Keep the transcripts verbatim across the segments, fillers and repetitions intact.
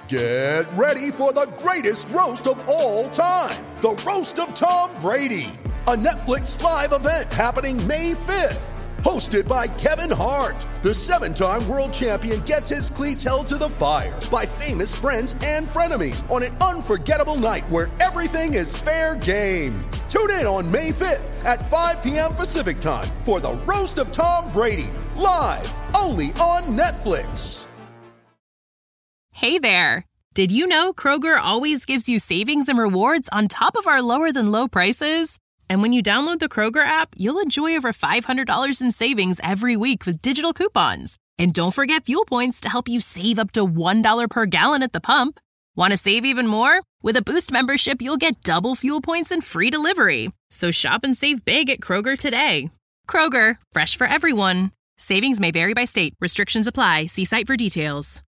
Get ready for the greatest roast of all time, the Roast of Tom Brady, a Netflix live event happening May fifth. Hosted by Kevin Hart, the seven-time world champion gets his cleats held to the fire by famous friends and frenemies on an unforgettable night where everything is fair game. Tune in on May fifth at five p.m. Pacific time for the Roast of Tom Brady, live only on Netflix. Hey there. Did you know Kroger always gives you savings and rewards on top of our lower than low prices? And when you download the Kroger app, you'll enjoy over five hundred dollars in savings every week with digital coupons. And don't forget fuel points to help you save up to one dollar per gallon at the pump. Want to save even more? With a Boost membership, you'll get double fuel points and free delivery. So shop and save big at Kroger today. Kroger, fresh for everyone. Savings may vary by state. Restrictions apply. See site for details.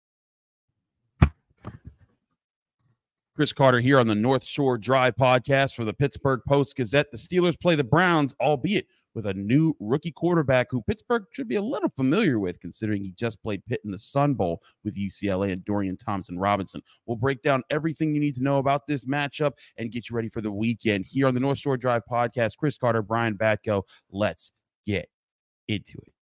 Chris Carter here on the North Shore Drive podcast for the Pittsburgh Post-Gazette. The Steelers play the Browns, albeit with a new rookie quarterback who Pittsburgh should be a little familiar with, considering he just played Pitt in the Sun Bowl with U C L A and Dorian Thompson-Robinson. We'll break down everything you need to know about this matchup and get you ready for the weekend. Here on the North Shore Drive podcast, Chris Carter, Brian Batko. Let's get into it.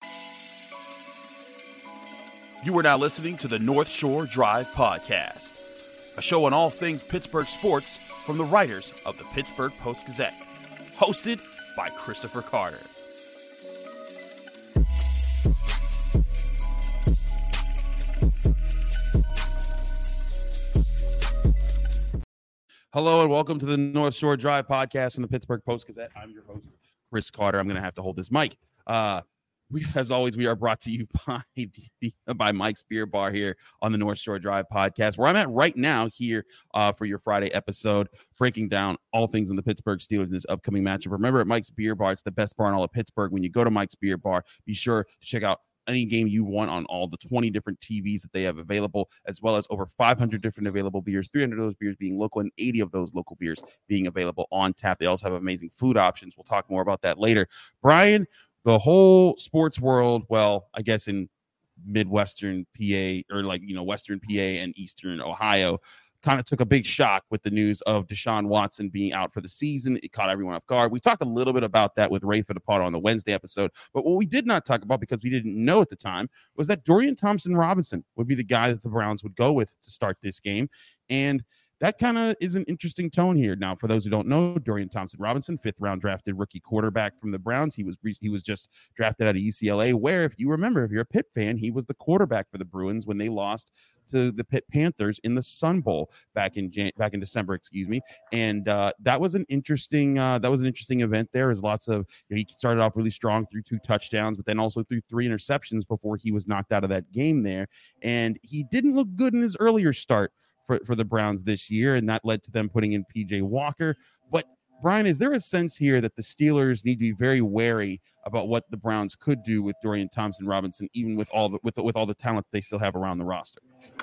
You are now listening to the North Shore Drive podcast, a show on all things Pittsburgh sports from the writers of the Pittsburgh Post-Gazette, hosted by Christopher Carter. Hello and welcome to the North Shore Drive podcast on the Pittsburgh Post-Gazette. I'm your host, Chris Carter. I'm going to have to hold this mic. Uh, We, as always, we are brought to you by the, by Mike's Beer Bar here on the North Shore Drive podcast, where I'm at right now here uh, for your Friday episode, breaking down all things in the Pittsburgh Steelers in this upcoming matchup. Remember, at Mike's Beer Bar, it's the best bar in all of Pittsburgh. When you go to Mike's Beer Bar, be sure to check out any game you want on all the twenty different T Vs that they have available, as well as over five hundred different available beers, three hundred of those beers being local and eighty of those local beers being available on tap. They also have amazing food options. We'll talk more about that later. Brian, the whole sports world, well, I guess in Midwestern P A or like, you know, Western P A and Eastern Ohio, kind of took a big shock with the news of Deshaun Watson being out for the season. It caught everyone off guard. We talked a little bit about that with Ray Fittipaldi on the Wednesday episode, but what we did not talk about, because we didn't know at the time, was that Dorian Thompson-Robinson would be the guy that the Browns would go with to start this game. And that kind of is an interesting tone here. Now, for those who don't know, Dorian Thompson-Robinson, fifth round drafted rookie quarterback from the Browns. He was he was just drafted out of U C L A, where, if you remember, if you're a Pitt fan, he was the quarterback for the Bruins when they lost to the Pitt Panthers in the Sun Bowl back in Jan- back in December, excuse me. And uh, that was an interesting uh, that was an interesting event. There was lots of, you know, he started off really strong, threw two touchdowns, but then also threw three interceptions before he was knocked out of that game there. And he didn't look good in his earlier start for, for the Browns this year, and that led to them putting in P J Walker. But Brian, is there a sense here that the Steelers need to be very wary about what the Browns could do with Dorian Thompson-Robinson, even with all the with with all the talent they still have around the roster?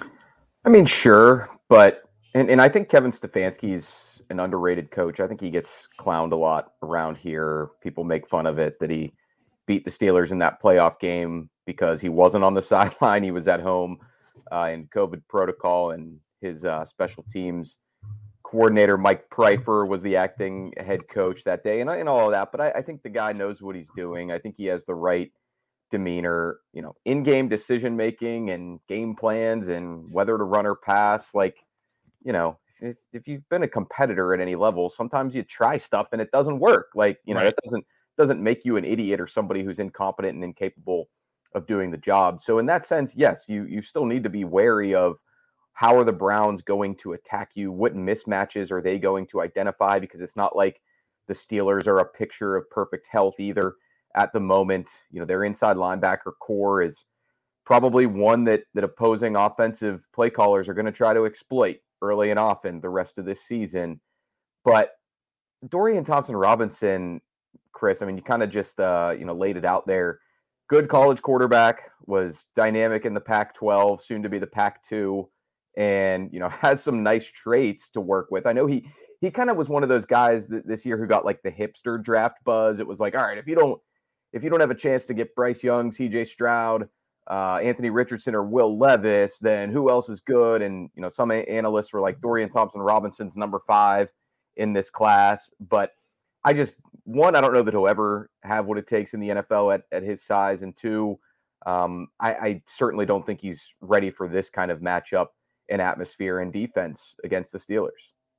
I mean, sure, but and, and I think Kevin Stefanski's an underrated coach. I think he gets clowned a lot around here. People make fun of it that he beat the Steelers in that playoff game because he wasn't on the sideline. He was at home uh, in COVID protocol, and his uh, special teams coordinator, Mike Pryfer, was the acting head coach that day, and, and all of that. But I, I think the guy knows what he's doing. I think he has the right demeanor, you know, in-game decision-making and game plans and whether to run or pass. Like, you know, if, if you've been a competitor at any level, sometimes you try stuff and it doesn't work. Like, you know, right. it doesn't doesn't make you an idiot or somebody who's incompetent and incapable of doing the job. So in that sense, yes, you you still need to be wary of how are the Browns going to attack you? What mismatches are they going to identify? Because it's not like the Steelers are a picture of perfect health either at the moment. You know, their inside linebacker core is probably one that that opposing offensive play callers are going to try to exploit early and often the rest of this season. But Dorian Thompson-Robinson, Chris, I mean, you kind of just, uh, you know, laid it out there. Good college quarterback, was dynamic in the Pac twelve, soon to be the Pac two. And, you know, has some nice traits to work with. I know he he kind of was one of those guys that this year who got like the hipster draft buzz. It was like, all right, if you don't if you don't have a chance to get Bryce Young, C J Stroud, uh, Anthony Richardson or Will Levis, then who else is good? And, you know, some analysts were like Dorian Thompson-Robinson's number five in this class. But I just, one, I don't know that he'll ever have what it takes in the N F L at, at his size. And two, um, I, I certainly don't think he's ready for this kind of matchup and atmosphere and defense against the Steelers.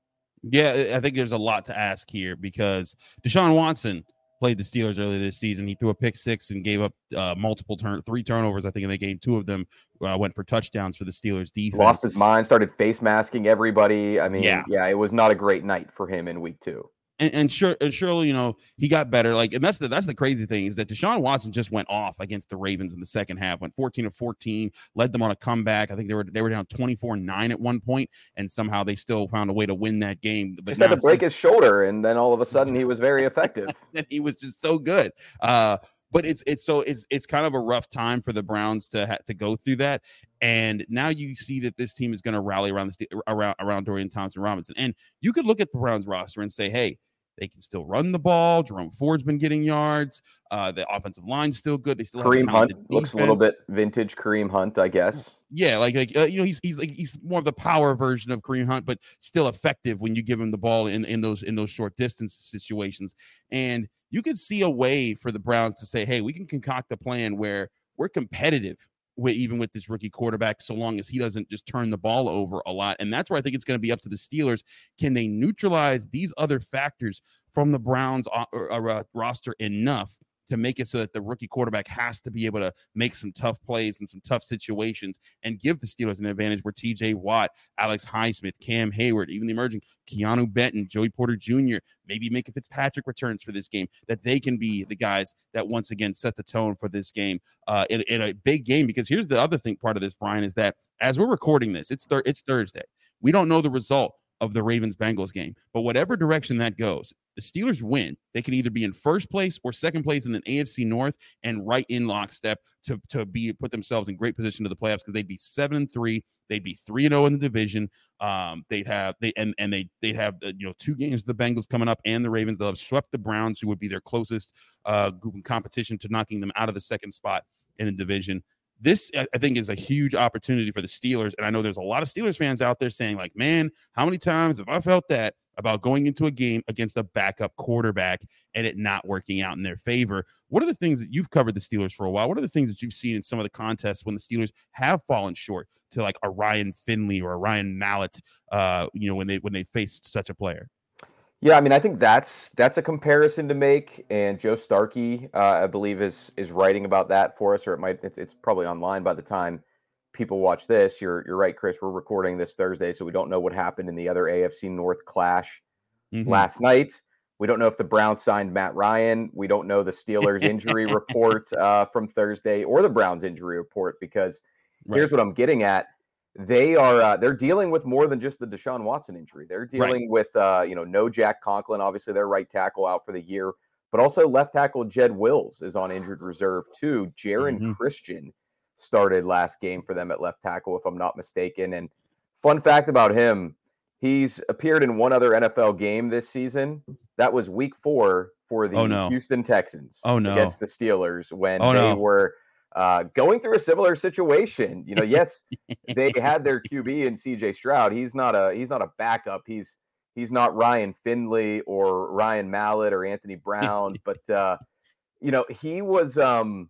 Yeah, I think there's a lot to ask here because Deshaun Watson played the Steelers earlier this season. He threw a pick six and gave up uh, multiple turn, three turnovers, I think, in the game. Two of them uh, went for touchdowns for the Steelers defense. Lost his mind, started face masking everybody. I mean, yeah. yeah, it was not a great night for him in week two. And, and sure, and surely, you know, he got better. Like, and that's the that's the crazy thing is that Deshaun Watson just went off against the Ravens in the second half. Went fourteen of fourteen, led them on a comeback. I think they were they were down twenty-four nine at one point, and somehow they still found a way to win that game. But he had to break his shoulder, and then all of a sudden he was very effective. And he was just so good. Uh, but it's it's so it's it's kind of a rough time for the Browns to ha- to go through that. And now you see that this team is going to rally around the around around Dorian Thompson-Robinson, and you could look at the Browns roster and say, hey, they can still run the ball. Jerome Ford's been getting yards. Uh, the offensive line's still good. They still Kareem have Hunt defense. Looks a little bit vintage Kareem Hunt, I guess. Yeah, like, like uh, you know, he's he's like he's more of the power version of Kareem Hunt, but still effective when you give him the ball in, in those in those short distance situations. And you could see a way for the Browns to say, hey, we can concoct a plan where we're competitive with, even with this rookie quarterback, so long as he doesn't just turn the ball over a lot. And that's where I think it's going to be up to the Steelers. Can they neutralize these other factors from the Browns uh, uh, roster enough to make it so that the rookie quarterback has to be able to make some tough plays in some tough situations and give the Steelers an advantage where T J Watt, Alex Highsmith, Cam Hayward, even the emerging Keanu Benton, Joey Porter Junior, maybe Minka Fitzpatrick returns for this game, that they can be the guys that once again set the tone for this game uh, in, in a big game. Because here's the other thing, part of this, Brian, is that as we're recording this, it's thir- it's Thursday. We don't know the result of the Ravens-Bengals game, but whatever direction that goes, the Steelers win. They can either be in first place or second place in the A F C North and right in lockstep to, to be put themselves in great position to the playoffs because they'd be seven and three. They'd be three and zero in the division. Um, they'd have they and and they they'd have uh, you know two games of the Bengals coming up and the Ravens. They'll have swept the Browns, who would be their closest uh, group in competition to knocking them out of the second spot in the division. This, I think, is a huge opportunity for the Steelers. And I know there's a lot of Steelers fans out there saying, like, man, how many times have I felt that about going into a game against a backup quarterback and it not working out in their favor? What are the things that you've covered the Steelers for a while? What are the things that you've seen in some of the contests when the Steelers have fallen short to like a Ryan Finley or a Ryan Mallett, uh, you know, when they when they faced such a player? Yeah, I mean, I think that's that's a comparison to make, and Joe Starkey, uh, I believe, is is writing about that for us, or it might it's, it's probably online by the time people watch this. You're you're right, Chris. We're recording this Thursday, so we don't know what happened in the other A F C North clash mm-hmm. last night. We don't know if the Browns signed Matt Ryan. We don't know the Steelers injury report uh, from Thursday or the Browns injury report, because right. here's what I'm getting at. They are uh, they're dealing with more than just the Deshaun Watson injury. They're dealing right. with uh, you know no Jack Conklin, obviously their right tackle out for the year, but also left tackle Jed Wills is on injured reserve too. Jaron mm-hmm. Christian started last game for them at left tackle, if I'm not mistaken. And fun fact about him, he's appeared in one other N F L game this season. That was week four for the oh, no. Houston Texans oh, no. against the Steelers when oh, they no. were uh, going through a similar situation. You know, yes, they had their Q B in C J Stroud. He's not a he's not a backup. He's he's not Ryan Finley or Ryan Mallett or Anthony Brown, but uh, you know, he was um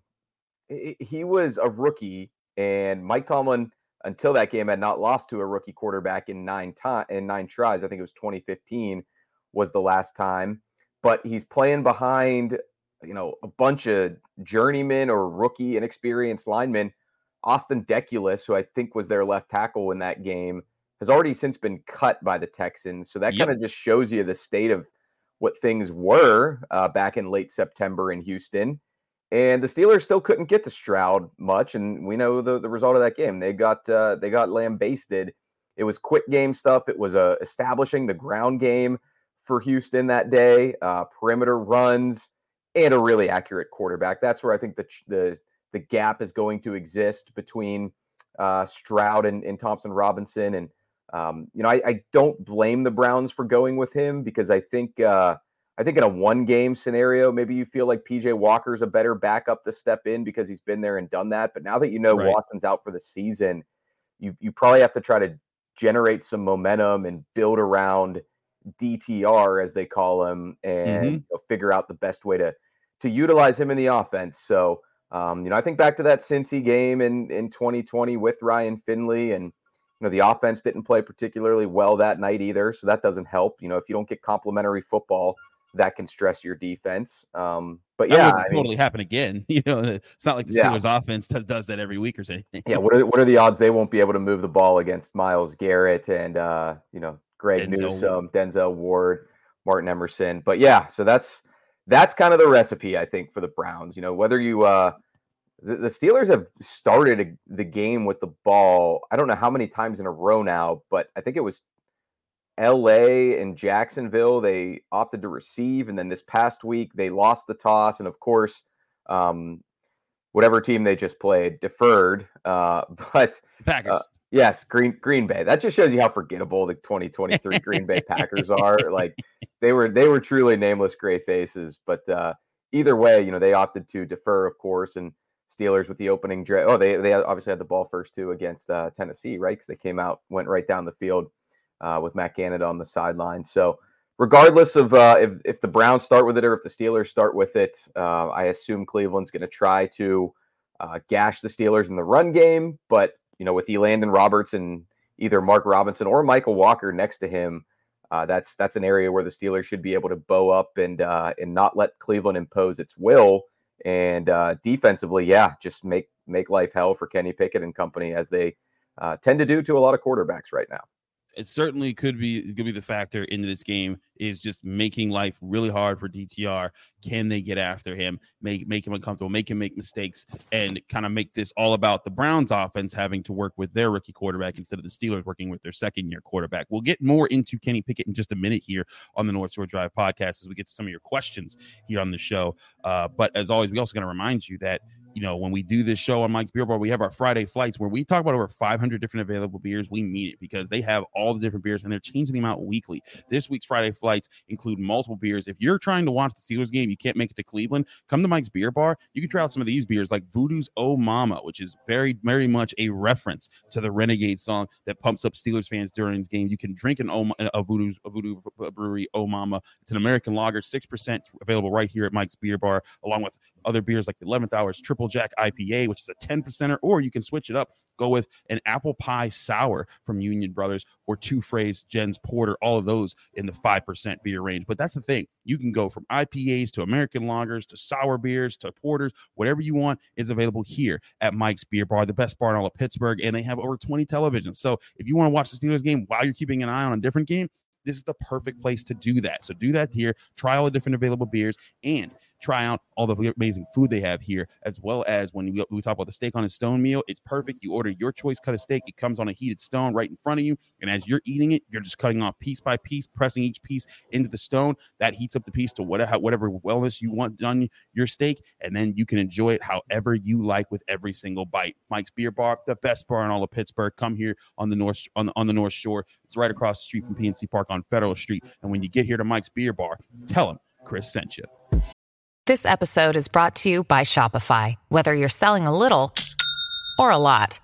he was a rookie, and Mike Tomlin, until that game, had not lost to a rookie quarterback in nine time in nine tries. I think it was twenty fifteen was the last time, but he's playing behind, you know, a bunch of journeymen or rookie inexperienced linemen. Austin Deculus, who I think was their left tackle in that game, has already since been cut by the Texans. So that yep. kind of just shows you the state of what things were uh, back in late September in Houston. And the Steelers still couldn't get to Stroud much, and we know the, the result of that game. They got uh, they got lambasted. It was quick game stuff. It was uh, establishing the ground game for Houston that day, uh, perimeter runs, and a really accurate quarterback. That's where I think the the the gap is going to exist between uh, Stroud and, and Thompson Robinson. And um, you know, I, I don't blame the Browns for going with him, because I think uh, I think in a one game scenario, maybe you feel like P J Walker's a better backup to step in because he's been there and done that. But now that you know Right. Watson's out for the season, you you probably have to try to generate some momentum and build around D T R, as they call him, and Mhm. you know, figure out the best way to to utilize him in the offense. So, um, you know, I think back to that Cincy game in in twenty twenty with Ryan Finley, and you know, the offense didn't play particularly well that night either, so that doesn't help. You know, if you don't get complimentary football, that can stress your defense. Um, but That yeah, would I mean, totally happen again. You know, it's not like the Yeah. Steelers offense does, does that every week or anything. yeah, what are what are the odds they won't be able to move the ball against Myles Garrett and uh, you know, Greg Denzel Newsome, Denzel Ward, Martin Emerson? But yeah, so that's that's kind of the recipe, I think, for the Browns. You know, whether you uh, the, the Steelers have started a, the game with the ball. I don't know how many times in a row now, but I think it was L A and Jacksonville. They opted to receive, and then this past week they lost the toss, and of course, um, whatever team they just played deferred. Uh, but Packers. uh, yes, Green Green Bay. That just shows you how forgettable the twenty twenty-three Green Bay Packers are. Like they were, they were truly nameless gray faces. But uh, either way, you know, they opted to defer, of course, and Steelers with the opening drive. Oh, they they obviously had the ball first too against uh, Tennessee, right? Because they came out, went right down the field uh, with Matt Canada on the sideline. So regardless of uh, if if the Browns start with it or if the Steelers start with it, uh, I assume Cleveland's going to try to uh, gash the Steelers in the run game. But you know, with Elandon Roberts and either Mark Robinson or Michael Walker next to him, uh, that's that's an area where the Steelers should be able to bow up and uh, and not let Cleveland impose its will. And uh, defensively, yeah, just make make life hell for Kenny Pickett and company, as they uh, tend to do to a lot of quarterbacks right now. It certainly could be could be the factor into this game, is just making life really hard for D T R. Can they get after him, make make him uncomfortable, make him make mistakes, and kind of make this all about the Browns offense having to work with their rookie quarterback instead of the Steelers working with their second year quarterback. We'll get more into Kenny Pickett in just a minute here on the North Shore Drive podcast as we get to some of your questions here on the show. Uh, but as always, we also going to remind you that, you know, when we do this show on Mike's Beer Bar, we have our Friday flights where we talk about over five hundred different available beers. We mean it, because they have all the different beers and they're changing them out weekly. This week's Friday flights include multiple beers. If you're trying to watch the Steelers game, you can't make it to Cleveland, come to Mike's Beer Bar. You can try out some of these beers like Voodoo's Oh Mama, which is very, very much a reference to the Renegade song that pumps up Steelers fans during the game. You can drink an oh, a Voodoo's a Voodoo Brewery Oh Mama. It's an American lager, six percent, available right here at Mike's Beer Bar, along with other beers like the eleventh Hour's Triple Jack I P A, which is a ten percenter, or you can switch it up, go with an apple pie sour from Union Brothers, or Two Phrase Jen's Porter, all of those in the five percent beer range. But that's the thing, you can go from I P As to American lagers to sour beers to porters. Whatever you want is available here at Mike's Beer Bar, the best bar in all of Pittsburgh, and they have over twenty televisions. So if you want to watch the Steelers game while you're keeping an eye on a different game, this is the perfect place to do that. So do that here. Try all the different available beers and try out all the amazing food they have here, as well as when we, we talk about the steak on a stone meal. It's perfect. You order your choice cut of steak. It comes on a heated stone right in front of you. And as you're eating it, you're just cutting off piece by piece, pressing each piece into the stone. That heats up the piece to whatever, whatever wellness you want on your steak. And then you can enjoy it however you like with every single bite. Mike's Beer Bar, the best bar in all of Pittsburgh. Come here on the North, on the, on the North Shore. It's right across the street from P N C Park on Federal Street. And when you get here to Mike's Beer Bar, tell them Chris sent you. This episode is brought to you by Shopify. Whether you're selling a little or a lot,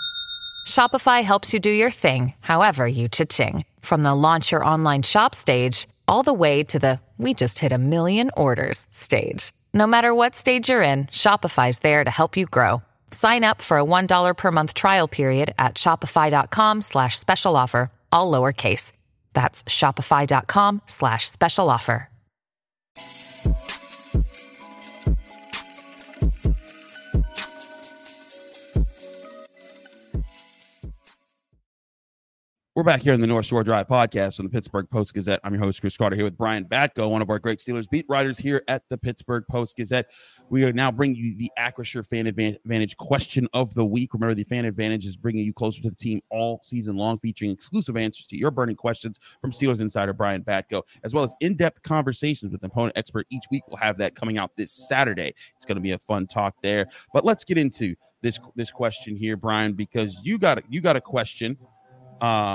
Shopify helps you do your thing, however you cha-ching. From the launch your online shop stage, all the way to the we just hit a million orders stage. No matter what stage you're in, Shopify's there to help you grow. Sign up for a one dollar per month trial period at shopify.com slash special offer, all lowercase. That's shopify.com slash special offer. We're back here in the North Shore Drive podcast from the Pittsburgh Post-Gazette. I'm your host, Chris Carter, here with Brian Batko, one of our great Steelers beat writers here at the Pittsburgh Post-Gazette. We are now bringing you the Acrisure Fan Advantage question of the week. Remember, the Fan Advantage is bringing you closer to the team all season long, featuring exclusive answers to your burning questions from Steelers insider Brian Batko, as well as in-depth conversations with an opponent expert each week. We'll have that coming out this Saturday. It's going to be a fun talk there. But let's get into this this question here, Brian, because you got a, you got a question. Um,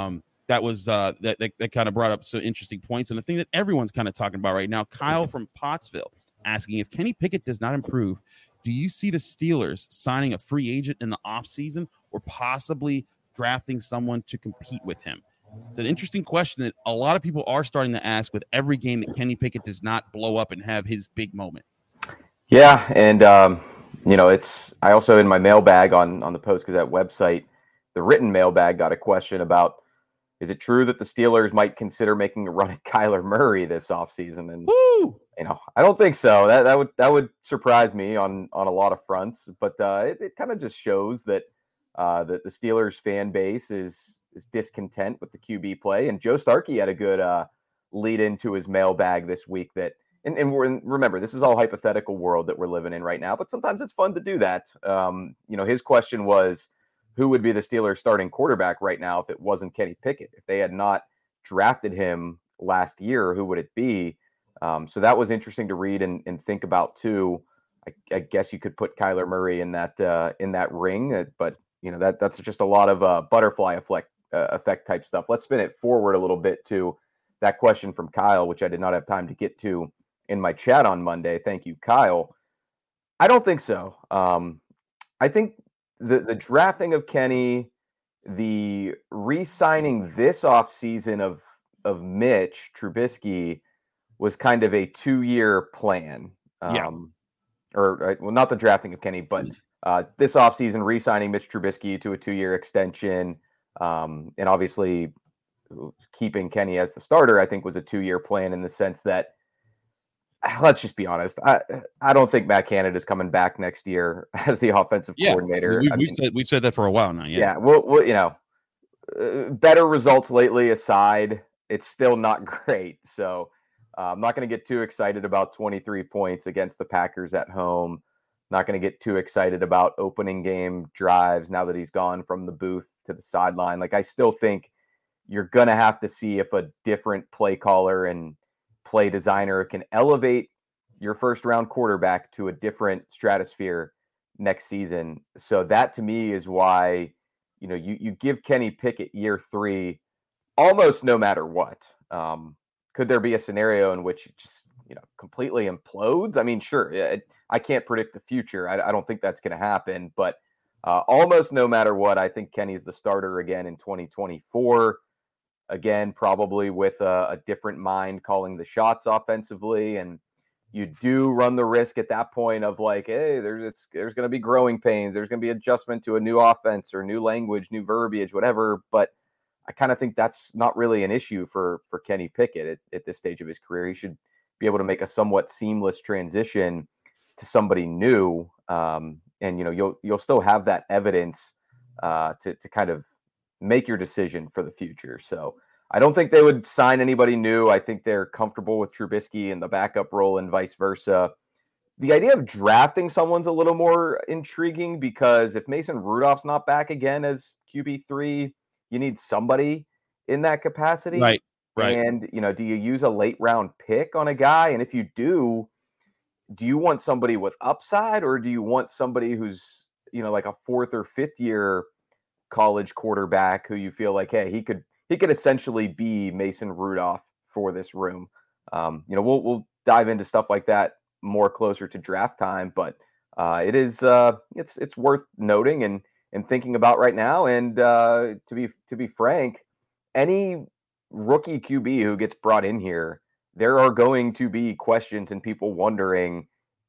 that was uh, that, that that kind of brought up some interesting points. And the thing that everyone's kind of talking about right now, Kyle from Pottsville asking, if Kenny Pickett does not improve, do you see the Steelers signing a free agent in the offseason or possibly drafting someone to compete with him? It's an interesting question that a lot of people are starting to ask with every game that Kenny Pickett does not blow up and have his big moment. Yeah, and um, you know, it's I also in my mailbag on on the Post-Gazette website, the written mailbag, got a question about, is it true that the Steelers might consider making a run at Kyler Murray this offseason? And Woo! you know, I don't think so. That that would that would surprise me on on a lot of fronts. But uh, it, it kind of just shows that uh, that the Steelers fan base is is discontent with the Q B play. And Joe Starkey had a good uh, lead into his mailbag this week. That and and we're in, remember, this is all hypothetical world that we're living in right now. But sometimes it's fun to do that. Um, you know, his question was, who would be the Steelers starting quarterback right now if it wasn't Kenny Pickett? If they had not drafted him last year, who would it be? Um, so that was interesting to read and, and think about too. I, I guess you could put Kyler Murray in that uh, in that ring, uh, but you know that that's just a lot of uh, butterfly effect uh, effect type stuff. Let's spin it forward a little bit to that question from Kyle, which I did not have time to get to in my chat on Monday. Thank you, Kyle. I don't think so. Um, I think the the drafting of Kenny, the re-signing this offseason of of Mitch Trubisky was kind of a two-year plan. Um, Yeah. Or, well, not the drafting of Kenny, but uh, this offseason, re-signing Mitch Trubisky to a two-year extension. Um, and obviously keeping Kenny as the starter, I think, was a two-year plan in the sense that, let's just be honest, I I don't think Matt Canada is coming back next year as the offensive Yeah, coordinator. we, I we mean, said we've said that for a while now. Yeah, yeah, well, well you know, uh, better results lately aside, it's still not great. So uh, I'm not going to get too excited about twenty-three points against the Packers at home. Not going to get too excited about opening game drives now that he's gone from the booth to the sideline. Like, I still think you're going to have to see if a different play caller and play designer can elevate your first round quarterback to a different stratosphere next season. So that to me is why, you know, you, you give Kenny Pickett year three, almost no matter what. Um, could there be a scenario in which it just, you know, completely implodes? I mean, sure. It, I can't predict the future. I, I don't think that's going to happen, but uh, almost no matter what, I think Kenny's the starter again in twenty twenty-four. Again, probably with a, a different mind calling the shots offensively. And you do run the risk at that point of like, hey, there's it's, there's going to be growing pains. There's going to be adjustment to a new offense or new language, new verbiage, whatever. But I kind of think that's not really an issue for, for Kenny Pickett at, at this stage of his career. He should be able to make a somewhat seamless transition to somebody new. Um, and, you know, you'll, you'll still have that evidence uh, to, to kind of make your decision for the future. So I don't think they would sign anybody new. I think they're comfortable with Trubisky in the backup role and vice versa. The idea of drafting someone's a little more intriguing because if Mason Rudolph's not back again as Q B three, you need somebody in that capacity. Right, right. And, you know, do you use a late round pick on a guy? And if you do, do you want somebody with upside or do you want somebody who's, you know, like a fourth or fifth year college quarterback who you feel like, hey, he could, he could essentially be Mason Rudolph for this room. Um, you know, we'll, we'll dive into stuff like that more closer to draft time, but uh, it is, uh, it's, it's worth noting and, and thinking about right now. And uh, to be, to be frank, any rookie Q B who gets brought in here, there are going to be questions and people wondering,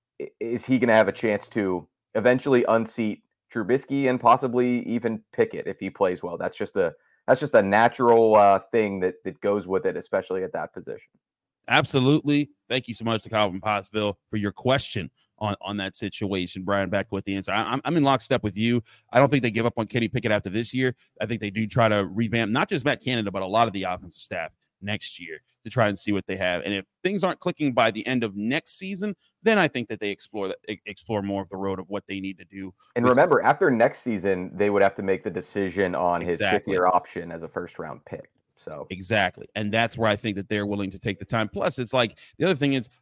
is he going to have a chance to eventually unseat Trubisky and possibly even Pickett if he plays well? That's just a, that's just a natural uh, thing that, that goes with it, especially at that position. Absolutely. Thank you so much to Calvin Pottsville for your question on, on that situation. Brian, back with the answer. I, I'm, I'm in lockstep with you. I don't think they give up on Kenny Pickett after this year. I think they do try to revamp not just Matt Canada, but a lot of the offensive staff next year to try and see what they have. And if things aren't clicking by the end of next season, then I think that they explore that explore more of the road of what they need to do. And with- remember, after next season, they would have to make the decision on his Exactly. fifth year option as a first round pick. So Exactly. And that's where I think that they're willing to take the time. Plus, it's like the other thing is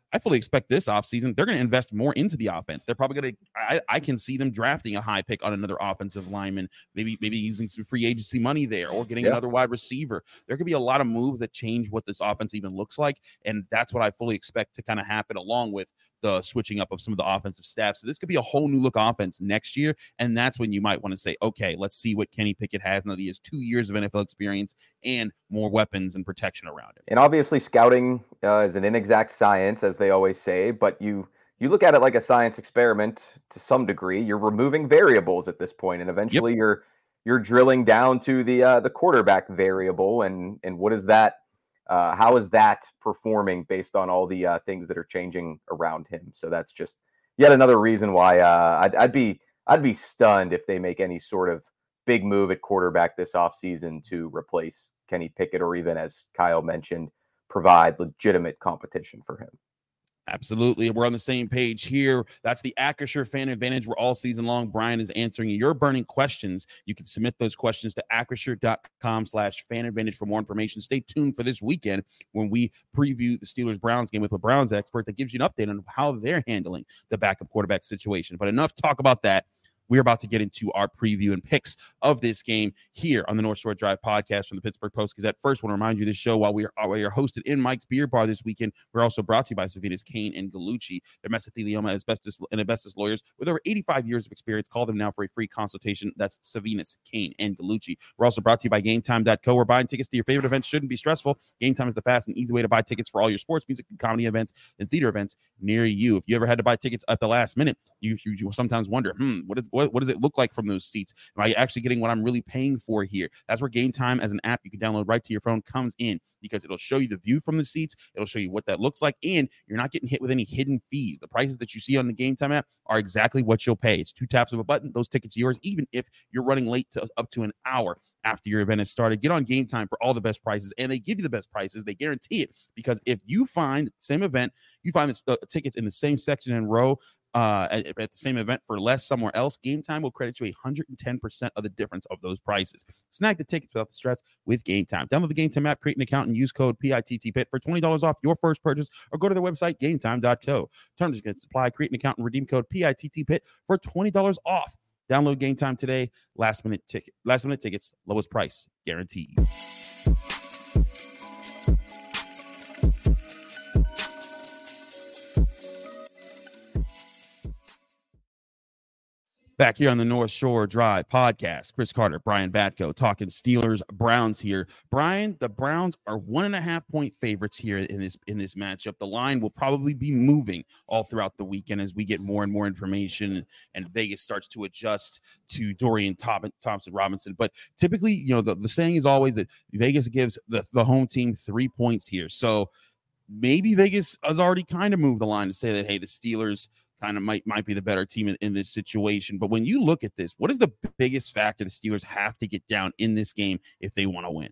I fully expect this offseason they're going to invest more into the offense. They're probably going to I, I can see them drafting a high pick on another offensive lineman, maybe maybe using some free agency money there or getting yeah. another wide receiver. There could be a lot of moves that change what this offense even looks like, and that's what I fully expect to kind of happen along with the switching up of some of the offensive staff. So this could be a whole new look offense next year, and that's when you might want to say, okay, let's see what Kenny Pickett has now that he has two years of N F L experience and more weapons and protection around him. And obviously scouting uh, is an inexact science, as they always say, but you you look at it like a science experiment to some degree. You're removing variables at this point, and eventually yep. you're you're drilling down to the uh, the quarterback variable, and and what is that? Uh, how is that performing based on all the uh, things that are changing around him? So that's just yet another reason why uh, I'd, I'd be I'd be stunned if they make any sort of big move at quarterback this offseason to replace Kenny Pickett, or even, as Kyle mentioned, provide legitimate competition for him. Absolutely. We're on the same page here. That's the Acrisure Fan Advantage, where all season long Brian is answering your burning questions. You can submit those questions to acrisure.com slash fan advantage for more information. Stay tuned for this weekend when we preview the Steelers-Browns game with a Browns expert that gives you an update on how they're handling the backup quarterback situation. But enough talk about that. We're about to get into our preview and picks of this game here on the North Shore Drive podcast from the Pittsburgh Post-Gazette. First, I want to remind you this show, while we are, while we are hosted in Mike's Beer Bar this weekend, we're also brought to you by Savina's Kane and Gallucci. They're mesothelioma asbestos and asbestos lawyers with over eighty-five years of experience. Call them now for a free consultation. That's Savina's Kane and Gallucci. We're also brought to you by Game Time dot co, where buying tickets to your favorite events shouldn't be stressful. Game Time is the fast and easy way to buy tickets for all your sports, music, and comedy events and theater events near you. If you ever had to buy tickets at the last minute, you, you, you sometimes wonder, hmm, what, is, what, what does it look like from those seats? Am I actually getting what I'm really paying for here? That's where Game Time, as an app you can download right to your phone, comes in, because it'll show you the view from the seats. It'll show you what that looks like, and you're not getting hit with any hidden fees. The prices that you see on the Game Time app are exactly what you'll pay. It's two taps of a button. Those tickets are yours, even if you're running late to up to an hour after your event has started. Get on Game Time for all the best prices, and they give you the best prices. They guarantee it, because if you find the same event, you find the uh, tickets in the same section and row uh, at, at the same event for less somewhere else, Game Time will credit you one hundred ten percent of the difference of those prices. Snag the tickets without the stress with Game Time. Download the Game Time app, create an account, and use code P I T T P I T for twenty dollars off your first purchase, or go to their website, game time dot co. Terms and supply. Create an account and redeem code P I T T P I T for twenty dollars off. Download Game Time today. Last minute ticket, last minute tickets, lowest price guaranteed. Back here on the North Shore Drive podcast, Chris Carter, Brian Batko, talking Steelers, Browns here. Brian, the Browns are one and a half point favorites here in this in this matchup. The line will probably be moving all throughout the weekend as we get more and more information, and Vegas starts to adjust to Dorian Thompson Robinson. But typically, you know, the, the saying is always that Vegas gives the, the home team three points here. So maybe Vegas has already kind of moved the line to say that, hey, the Steelers kind of might might be the better team in, in this situation. But when you look at this, what is the biggest factor the Steelers have to get down in this game if they want to win?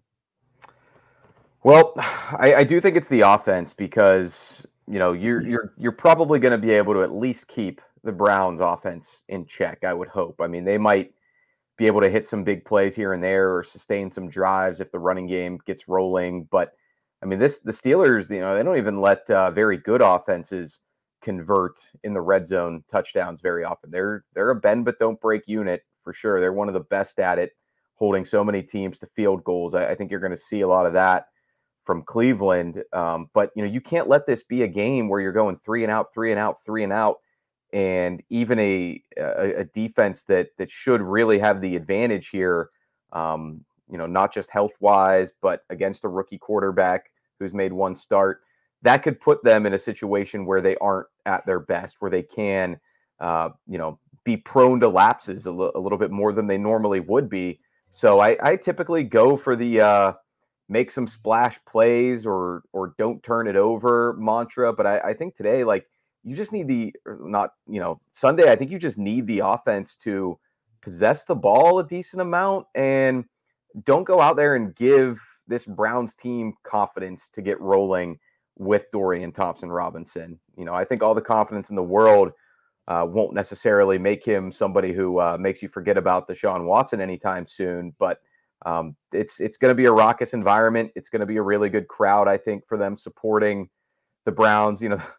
Well, I, I do think it's the offense, because, you know, you're you're you're probably going to be able to at least keep the Browns offense in check, I would hope. I mean, they might be able to hit some big plays here and there or sustain some drives if the running game gets rolling. But I mean, this the Steelers, you know, they don't even let uh, very good offenses convert in the red zone touchdowns very often. They're they're a bend but don't break unit for sure. They're one of the best at it, holding so many teams to field goals. I, I think you're going to see a lot of that from Cleveland. Um, but you know, you can't let this be a game where you're going three and out, three and out, three and out, and even a a, a defense that that should really have the advantage here. Um, you know, not just health wise, but against a rookie quarterback who's made one start. That could put them in a situation where they aren't at their best, where they can, uh, you know, be prone to lapses a, l- a little bit more than they normally would be. So I, I typically go for the uh, make some splash plays or or don't turn it over mantra. But I, I think today, like, you just need the not, you know, Sunday, I think you just need the offense to possess the ball a decent amount and don't go out there and give this Browns team confidence to get rolling with Dorian Thompson Robinson. You know, I think all the confidence in the world uh, won't necessarily make him somebody who uh, makes you forget about Deshaun Watson anytime soon, but um, it's it's going to be a raucous environment. It's going to be a really good crowd, I think, for them supporting the Browns. You know,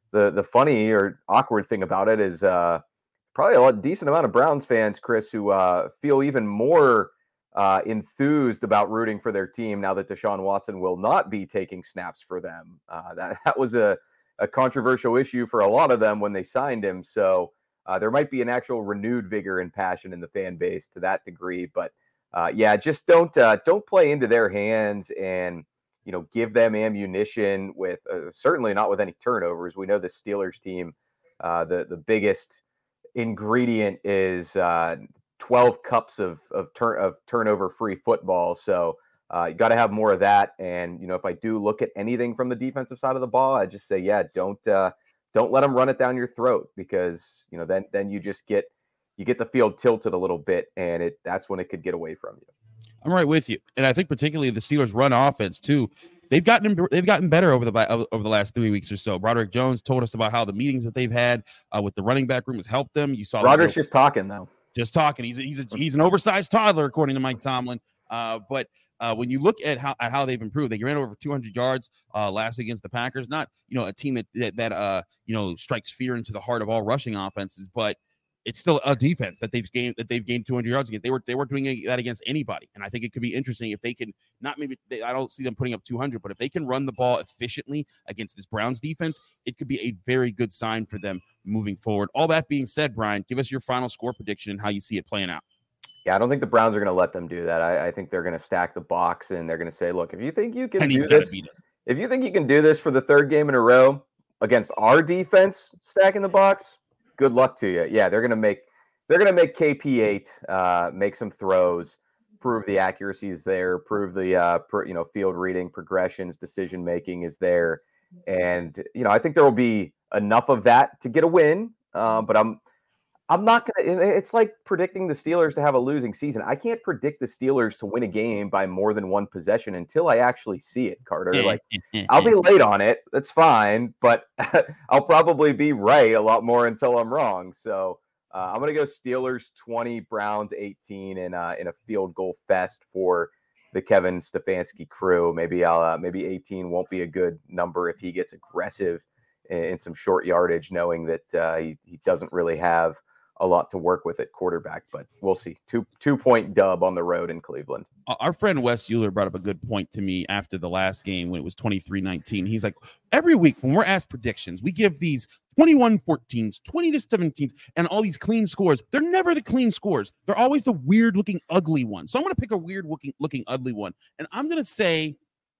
the the funny or awkward thing about it is uh, probably a lot, decent amount of Browns fans, Chris, who uh, feel even more uh, enthused about rooting for their team now that Deshaun Watson will not be taking snaps for them. Uh, that that was a, a controversial issue for a lot of them when they signed him. So uh, there might be an actual renewed vigor and passion in the fan base to that degree. But uh, yeah, just don't uh, don't play into their hands and, you know, give them ammunition with uh, certainly not with any turnovers. We know the Steelers team, uh, the the biggest ingredient is uh, twelve cups of of turn of turnover free football. So uh, you got to have more of that. And you know, if I do look at anything from the defensive side of the ball, I just say, yeah, don't uh, don't let them run it down your throat, because you know then then you just get you get the field tilted a little bit, and it that's when it could get away from you. I'm right with you, and I think particularly the Steelers' run offense too. They've gotten they've gotten better over the over the last three weeks or so. Broderick Jones told us about how the meetings that they've had uh, with the running back room has helped them. You saw Broderick's just talking though, just talking. He's a, he's a, he's an oversized toddler, according to Mike Tomlin. Uh, but uh, when you look at how at how they've improved, they ran over two hundred yards uh, last week against the Packers. Not you know a team that that, that uh, you know strikes fear into the heart of all rushing offenses, but it's still a defense that they've gained that they've gained two hundred yards against. They were they weren't doing that against anybody, and I think it could be interesting if they can not maybe they, I don't see them putting up two hundred, but if they can run the ball efficiently against this Browns defense, it could be a very good sign for them moving forward. All that being said, Brian, give us your final score prediction and how you see it playing out. Yeah, I don't think the Browns are going to let them do that. I, I think they're going to stack the box, and they're going to say, "Look, if you think you can and do he's this, beat us. if you think you can do this for the third game in a row against our defense, stacking the box, good luck to you." Yeah, they're going to make. They're going to make K P eight uh, make some throws, prove the accuracy is there, prove the uh, per, you know field reading, progressions, decision making is there, and you know I think there will be enough of that to get a win. Um, but I'm I'm not going to. It's like predicting the Steelers to have a losing season. I can't predict the Steelers to win a game by more than one possession until I actually see it, Carter. Like I'll be late on it. That's fine, but I'll probably be right a lot more until I'm wrong. So. Uh, I'm going to go Steelers twenty, Browns eighteen, in, uh, in a field goal fest for the Kevin Stefanski crew. Maybe I'll uh, maybe eighteen won't be a good number if he gets aggressive in, in some short yardage, knowing that uh, he, he doesn't really have a lot to work with at quarterback. But we'll see. Two two point dub on the road in Cleveland. Our friend Wes Euler brought up a good point to me after the last game when it was twenty-three nineteen. He's like, every week when we're asked predictions, we give these twenty-one fourteens, twenty to seventeens, and all these clean scores. They're never the clean scores. They're always the weird looking, ugly ones. So I'm going to pick a weird looking, looking, ugly one. And I'm going to say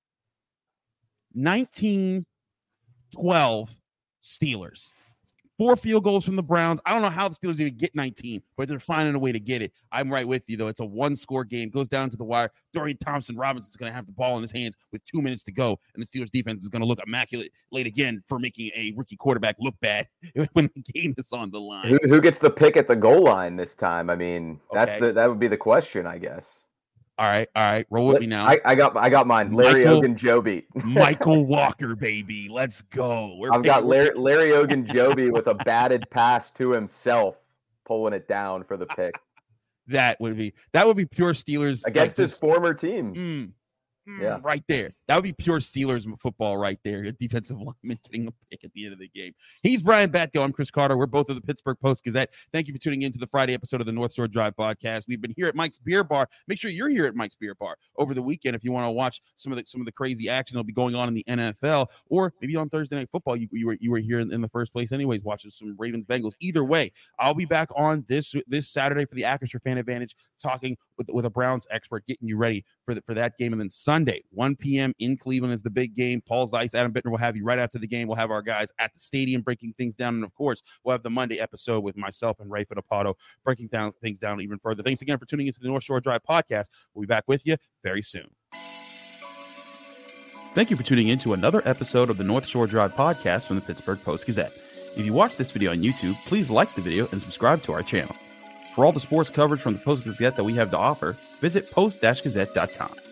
nineteen twelve Steelers. Four field goals from the Browns. I don't know how the Steelers even get nineteen, but they're finding a way to get it. I'm right with you, though. It's a one-score game. Goes down to the wire. Dorian Thompson-Robinson's going to have the ball in his hands with two minutes to go, and the Steelers defense is going to look immaculate late again for making a rookie quarterback look bad when the game is on the line. Who, who gets the pick at the goal line this time? I mean, that's Okay. the that would be the question, I guess. All right, all right. Roll with me now. I, I got I got mine. Larry Michael- Ogunjobi. Michael Walker, baby. Let's go. We're I've got picking- Larry, Larry Ogunjobi with a batted pass to himself, pulling it down for the pick That would be that would be pure Steelers against like, his just- former team. Mm, mm, Yeah. right there. That would be pure Steelers football right there. A defensive lineman getting a pick at the end of the game. He's Brian Batko. I'm Chris Carter. We're both of the Pittsburgh Post-Gazette. Thank you for tuning in to the Friday episode of the North Shore Drive podcast. We've been here at Mike's Beer Bar. Make sure you're here at Mike's Beer Bar over the weekend if you want to watch some of the some of the crazy action that'll be going on in the N F L, or maybe on Thursday Night Football. You, you were you were here in, in the first place anyways, watching some Ravens Bengals. Either way, I'll be back on this this Saturday for the Acrisure Fan Advantage, talking with, with a Browns expert, getting you ready for the, for that game. And then Sunday, one p.m. in Cleveland is the big game. Paul Zeiss, Adam Bittner will have you right after the game. We'll have our guys at the stadium breaking things down. And of course, we'll have the Monday episode with myself and Ray Fittipaldo breaking down things down even further. Thanks again for tuning into the North Shore Drive podcast. We'll be back with you very soon. Thank you for tuning in to another episode of the North Shore Drive podcast from the Pittsburgh Post-Gazette. If you watch this video on YouTube, please like the video and subscribe to our channel. For all the sports coverage from the Post-Gazette that we have to offer, visit post dash gazette dot com.